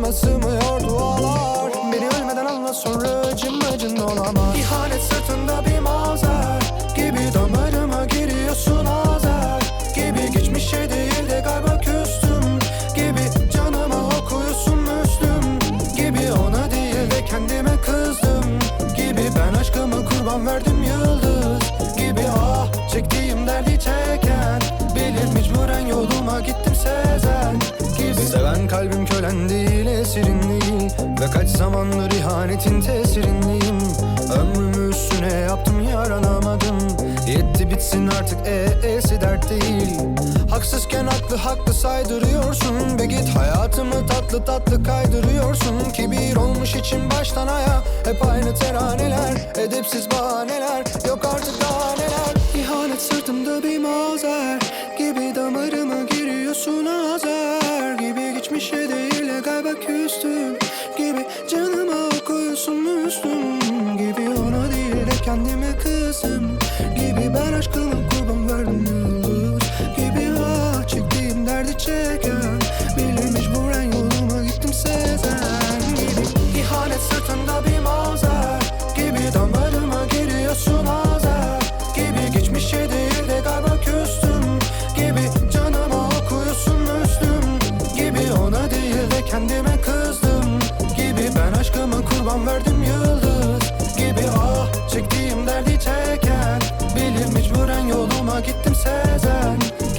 kulağına sığmıyor dualar. Beni ölmeden anla, sonra acın olamaz. İhanet sırtında bir mazer gibi damarıma giriyorsun azer gibi. Geçmişe değil de galiba küstüm gibi. Canıma okuyorsun Müslüm gibi. Ona değil de kendime kızdım gibi. Ben aşkımı kurban verdim yıldız gibi. Ah, çektiğim derdi çeken bilir, mecburen yoluma gittim sezen gibi. Seven kalbim kölen değil, esirin değil ve kaç zamandır ihanetin tesirindeyim. Ömrümü üstüne yaptım, yaranamadım. Yetti bitsin artık, e'si dert değil. Haksızken haklı saydırıyorsun. Be git, hayatımı tatlı kaydırıyorsun. Kibir olmuş için baştan aya, hep aynı teraneler, edepsiz bahaneler, yok artık daha neler. İhanet sırtımda bir mazer gibi, damarıma giriyorsun azer gibi. Geçmişe değil galiba küstüm gibi. Canıma okuyorsun Müslüm gibi. Ona değil de kendime kızdım gibi. Ben aşkıma kurban verdim yıldız gibi. Ah, çektiğim derdi çeken bilir, mecburen yoluma gittim sezen gibi. İhanet sırtında bir mazer gibi, damarıma giriyorsun azer gibi. Geçmişe değil de galiba küstüm gibi. Canıma okuyorsun Müslüm gibi. Ona değil de kendime kızdım gibi. Ben aşkıma kurban verdim yıldız gibi. Ah, çektiğim derdi çeken bilir, mecburen yoluma gittim sezen